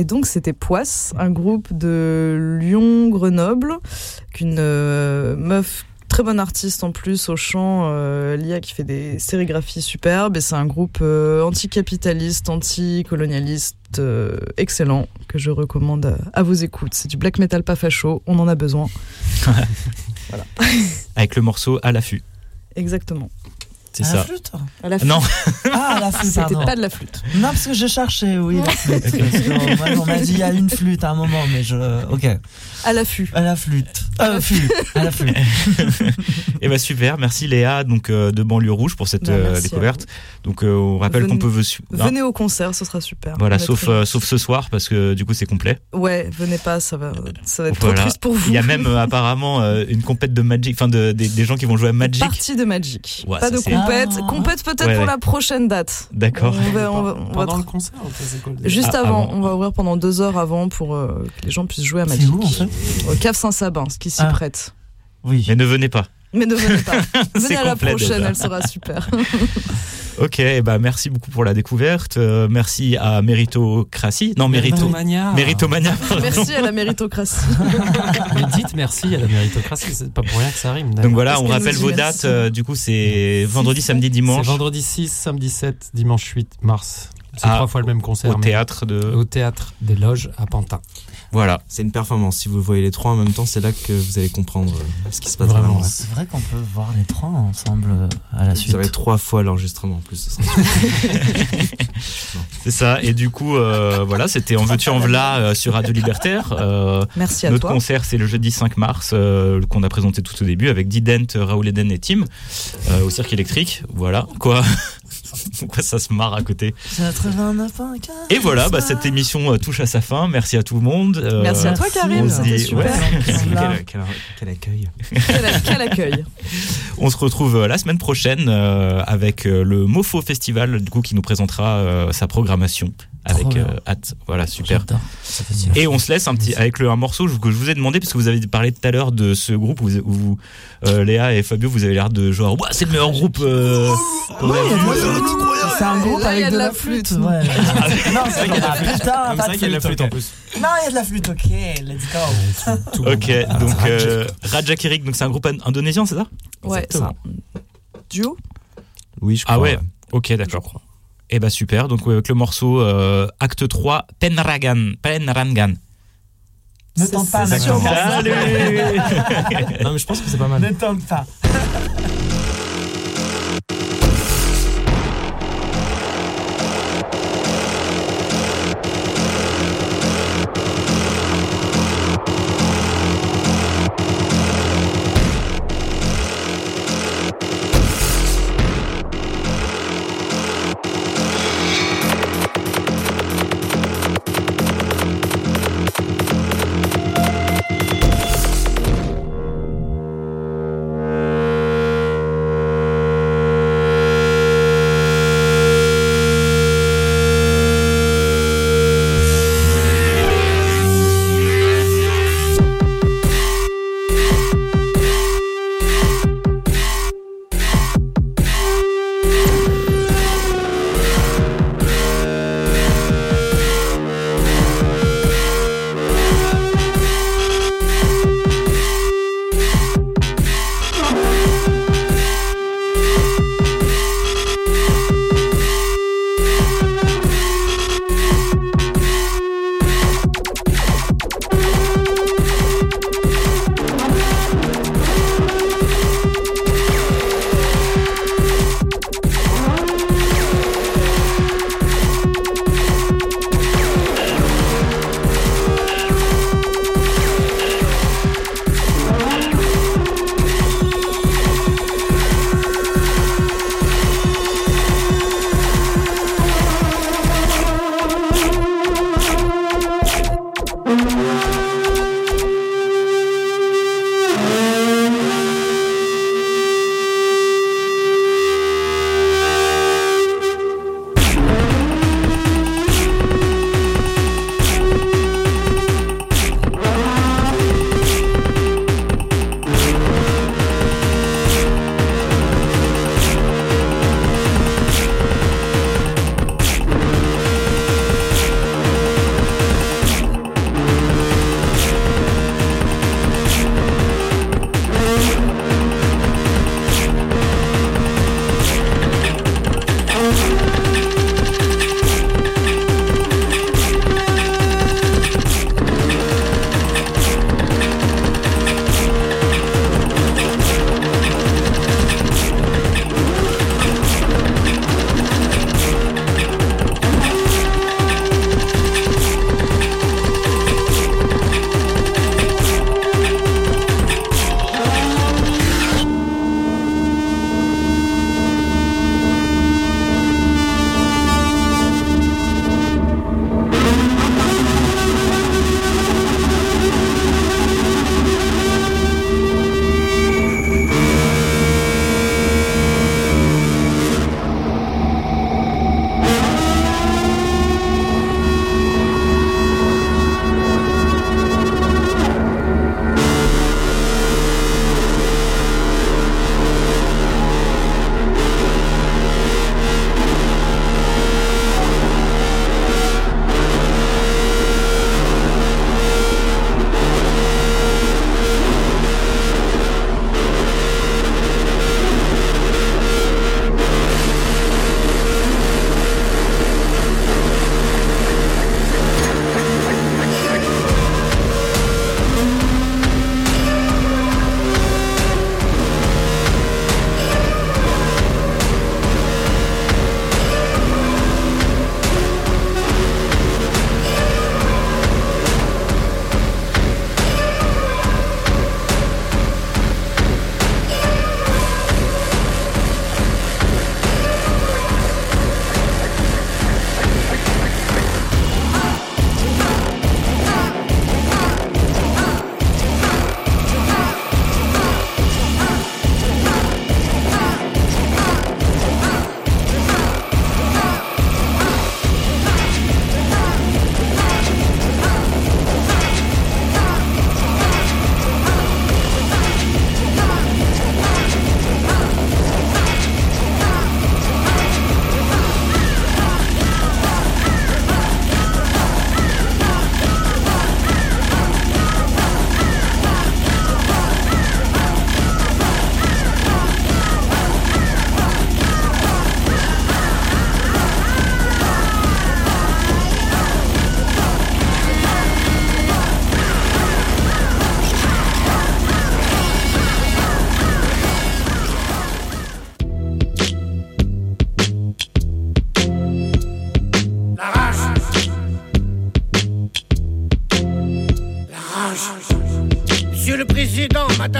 Et donc c'était Poisse, un groupe de Lyon-Grenoble, qu'une euh, meuf très bonne artiste en plus au chant, euh, Lia, qui fait des sérigraphies superbes. Et c'est un groupe euh, anticapitaliste, anticolonialiste, euh, excellent, que je recommande à, à vos écoutes. C'est du black metal pas facho, on en a besoin. Voilà. Avec le morceau À l'affût. Exactement. C'est à ça. la flûte À la flûte. Non, Ah, à la flûte, C'était pardon. pas de la flûte. Non, parce que je cherchais, oui, la flûte. Parce que, moi, on m'a dit il y a une flûte à un moment, mais je. Ok. À l'affût. À la flûte. Euh, flûte. À la flûte. et bah super, merci Léa donc euh, de Banlieue Rouge pour cette Bah, euh, merci à découverte. Donc euh, on rappelle Venez- qu'on peut vous su- hein, Venez au concert, ce sera super. voilà, On va sauf très- euh, sauf ce soir parce que du coup c'est complet. Ouais, venez pas, ça va, ça va être Voilà. trop triste pour vous. Il y a même euh, apparemment euh, une compète de Magic, enfin de, des, des gens qui vont jouer à Magic. Partie de Magic. Ouais, pas ça, de c'est- compète. Ah. Compète peut-être Ouais, pour ouais. la prochaine date. D'accord. On va, on va- on va Pendant tra- le concert, en fait, c'est quoi le- Juste Ah, avant, avant. on va ouvrir pendant deux heures avant pour euh, que les gens puissent jouer à C'est Magic. où, en fait Au Cave Saint-Sabin, ce qui s'y Ah. prête. Oui. Mais ne venez pas. Mais ne venez pas. C'est Venez à la complet, prochaine, déjà. elle sera super. Ok, et bah merci beaucoup pour la découverte. Euh, merci à Méritocratie. Non, Mérito. Méritomania. Méritomania. pardon. Merci à la méritocratie. Mais dites merci à la méritocratie, c'est pas pour rien que ça rime. Donc d'ailleurs. voilà, Parce on qu'elle rappelle nous vos dit dates. merci. euh, du coup, c'est vendredi, samedi, dimanche C'est vendredi six, samedi sept, dimanche huit mars. C'est Ah, trois fois le même concert. au mais théâtre de. au théâtre des Loges à Pantin. Voilà. C'est une performance. Si vous voyez les trois en même temps, c'est là que vous allez comprendre euh, ce qui se passe Vraiment, vraiment. ouais. C'est vrai qu'on peut voir les trois ensemble euh, à la suite. Vous aurez trois fois l'enregistrement en plus. ce sera C'est ça. Et du coup, euh, voilà, c'était En veux-tu en v'là euh, sur Radio Libertaire. Euh, Merci à notre toi. concert, c'est le jeudi cinq mars, euh, qu'on a présenté tout au début avec Dident, Raoul Eden et Tim euh, au Cirque électrique. Voilà. Quoi Pourquoi ça se marre à côté? C'est notre vingt-neuf point quatre. Et voilà, bah, cette émission euh, touche à sa fin. Merci à tout le monde. Euh, Merci à toi, merci. Karim. on se C'était dit- super. ouais. quel, quel, quel accueil. Quel, quel accueil. On se retrouve euh, la semaine prochaine euh, avec euh, le Mofo Festival, du coup, qui nous présentera euh, sa programmation avec Trop bien. euh, hâte. Voilà, super. J'adore ce festival. Et on se laisse un petit avec le, un morceau que je vous ai demandé parce que vous avez parlé tout à l'heure de ce groupe où, vous- où euh, Léa et Fabio, vous avez l'air de genre ouais, c'est le meilleur groupe. Euh, qu'on a vu, euh. C'est un groupe Là, il y avec a de de la la flûte. flûte. Ouais. Non, c'est vrai qu'il y a de la flûte. Comme ça qu'il y a de la flûte en ok. plus. Non, il y a de la flûte, ok, let's go. Tout- tout Ok, bon. donc euh, Raja Kirik, donc c'est un groupe in- indonésien, c'est ça? Ouais, c'est un duo. Oui, je crois. Ah ouais. Ok, d'accord. Et bah super. Donc ouais, avec le morceau euh, Acte trois, Penragan, Penrangan. Ne tente pas, c'est ne sûr. tente pas. Salut. Non, mais je pense que c'est pas mal. Ne tente pas.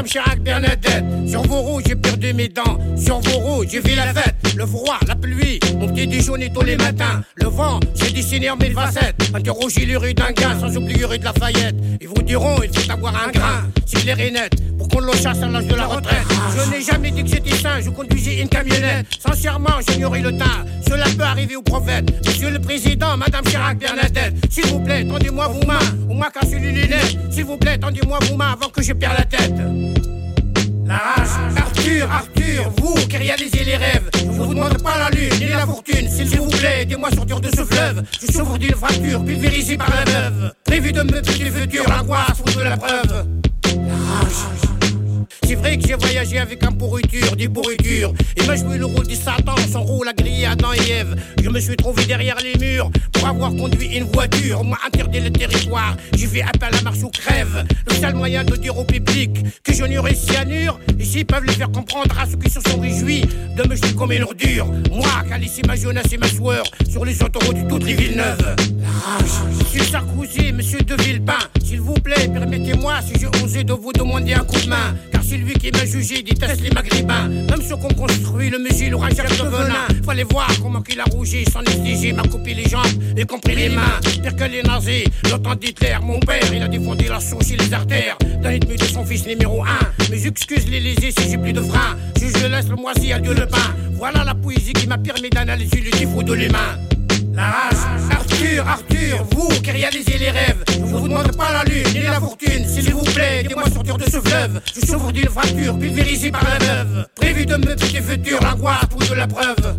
Madame Chirac, Bernadette. Sur vos roues, j'ai perdu mes dents. Sur vos roues, j'ai vu la fête. Le froid, la pluie, mon petit déjeuner tous les matins. Le vent, j'ai dessiné en mille facettes. Interrogez les rues d'un gars, sans oublier rue de Lafayette. Ils vous diront, il faut avoir un grain, c'est clair et net, pour qu'on le chasse à l'âge de la retraite. Je n'ai jamais dit que j'étais sain, je conduisais une camionnette. Sincèrement, j'ignorais le teint, cela peut arriver au prophète. Monsieur le Président, Madame Chirac, Bernadette, s'il vous plaît, tendez-moi vos mains, ou moi cassez les lunettes. S'il vous plaît, tendez-moi vos mains avant que je perde la tête. La rage, Arthur, Arthur, vous qui réalisez les rêves, je vous demande pas la lune ni la fortune, s'il vous plaît, aidez-moi sortir de ce fleuve. Je souffre d'une fracture, pulvérisée par la veuve. Prévu de me tuer du futur, l'angoisse ou de la preuve. La rage. C'est vrai que j'ai voyagé avec un pourriture, des pourritures. Il m'a joué le rôle du Satan, son rôle a grillé Adam et Ève. Je me suis trouvé derrière les murs pour avoir conduit une voiture. On m'a interdit le territoire, j'ai fait appel à la marche ou crève. Le seul moyen de dire au public que je n'aurais cyanure, ici peuvent le faire comprendre à ceux qui se sont réjouis de me jeter comme une ordure. Moi qui a laissé ma jeunesse et ma sueur sur les autoroutes du Toute-Villeneuve. La rage. Monsieur Sarkozy, monsieur de Villepin, s'il vous plaît, permettez-moi si j'ai osé de vous demander un coup de main. Car c'est lui qui m'a jugé, déteste les maghrébins. Même ceux qu'on construit, le musil aura jamais de venin. Fallait voir comment qu'il a rougi, sans exiger, m'a coupé les jambes, y compris les mains. Pire que les nazis, le temps d'Hitler, mon père, il a défendu la source et les artères d'un ennemi de son fils numéro un. Mais j'excuse les lésés si j'ai plus de frein. Je, je laisse le moisi à Dieu le pain. Voilà la poésie qui m'a permis d'analyser le défaut de l'humain. La rage, Arthur, Arthur, vous qui réalisez les rêves, je vous demande pas la lune ni la fortune, s'il vous plaît, aidez-moi sortir de ce fleuve. Je souffre d'une fracture, pulvérisée par la veuve. Prévu de me tuer du futur, l'angoisse ou de la preuve.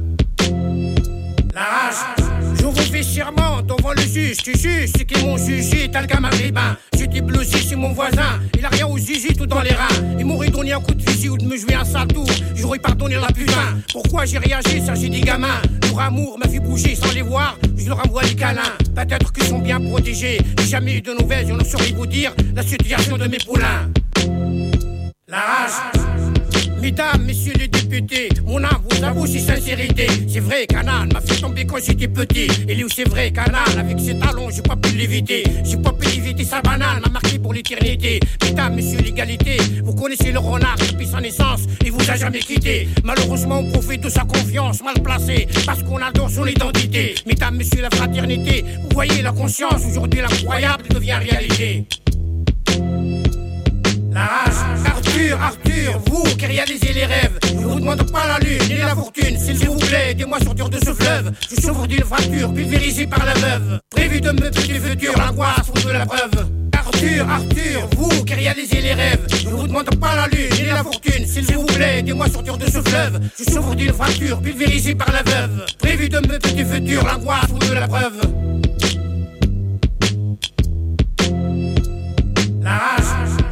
La rage. Je vous fais serment devant le juge, tu juges ceux qui m'ont jugé, tel qu'un maghrébin. J'étais blousé chez mon voisin, il a rien aux zizi tout dans les reins. Il m'aurait donné un coup de fusil ou de me jouer un sale tour, j'aurais pardonné la putain. Pourquoi j'ai réagi, ça j'ai des gamins. Leur amour m'a fait bouger sans les voir, je leur envoie des câlins. Peut-être qu'ils sont bien protégés, j'ai jamais eu de nouvelles, je ne saurais vous dire la situation de mes poulains. La rage. Mesdames, messieurs les députés, mon âme vous avoue c'est sincérité. C'est vrai qu'un âne m'a fait tomber quand j'étais petit. Et lui c'est vrai qu'un âne avec ses talons j'ai pas pu l'éviter. J'ai pas pu éviter sa banane, m'a marqué pour l'éternité. Mesdames, messieurs l'égalité, vous connaissez le renard depuis sa naissance, il vous a jamais quitté. Malheureusement on profite de sa confiance mal placée, parce qu'on adore son identité. Mesdames, messieurs la fraternité, vous voyez la conscience, aujourd'hui l'incroyable devient réalité. La rage, Arthur, Arthur, vous qui réalisez les rêves, je vous demande pas la lune ni la fortune, s'il vous plaît, aidez-moi sortir de ce fleuve. Je souffre d'une fracture, pulvérisée par la veuve. Prévu de me tuer du futur, l'angoisse ou de la preuve. Arthur, Arthur, vous qui réalisez les rêves, je vous demande pas la lune ni la fortune, s'il vous plaît, aidez-moi sortir de ce fleuve. Je souffre d'une fracture, pulvérisée par la veuve. Prévu de me tuer du futur, l'angoisse ou de la preuve. La rage.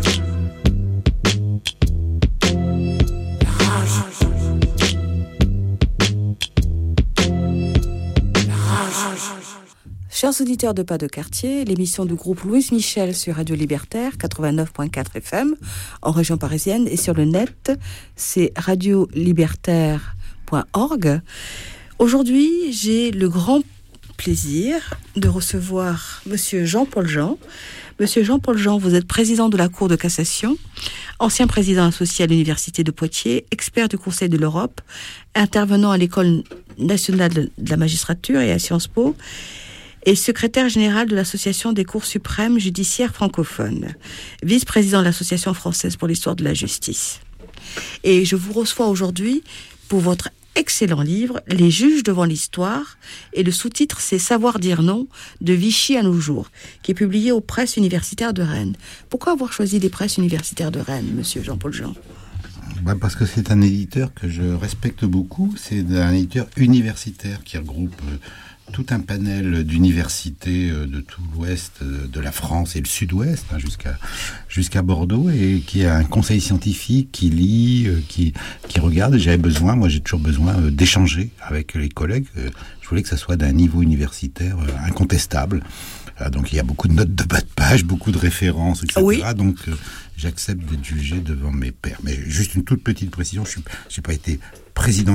Chers auditeurs de Pas de Quartier, l'émission du groupe Louise Michel sur Radio Libertaire quatre-vingt-neuf virgule quatre F M en région parisienne et sur le net, c'est radio libertaire point org. Aujourd'hui, j'ai le grand plaisir de recevoir Monsieur Jean-Paul Jean. Monsieur Jean-Paul Jean, vous êtes président de la Cour de cassation, ancien président associé à l'Université de Poitiers, expert du Conseil de l'Europe, intervenant à l'École nationale de la magistrature et à Sciences Po, et secrétaire général de l'Association des cours suprêmes judiciaires francophones, vice-président de l'Association française pour l'histoire de la justice. Et je vous reçois aujourd'hui pour votre excellent livre, Les juges devant l'histoire, et le sous-titre c'est Savoir dire non, de Vichy à nos jours, qui est publié aux presses universitaires de Rennes. Pourquoi avoir choisi les presses universitaires de Rennes, monsieur Jean-Paul Jean ? Bah parce que c'est un éditeur que je respecte beaucoup, c'est un éditeur universitaire qui regroupe euh, tout un panel d'universités euh, de tout l'ouest euh, de la France et le sud-ouest, hein, jusqu'à jusqu'à Bordeaux, et qui a un conseil scientifique qui lit, euh, qui qui regarde. J'avais besoin, moi j'ai toujours besoin euh, d'échanger avec les collègues. Euh, je voulais que ça soit d'un niveau universitaire euh, incontestable. Euh, donc il y a beaucoup de notes de bas de page, beaucoup de références, et cetera. Oui. Donc euh, j'accepte d'être jugé devant mes pairs. Mais juste une toute petite précision, je n'ai pas été président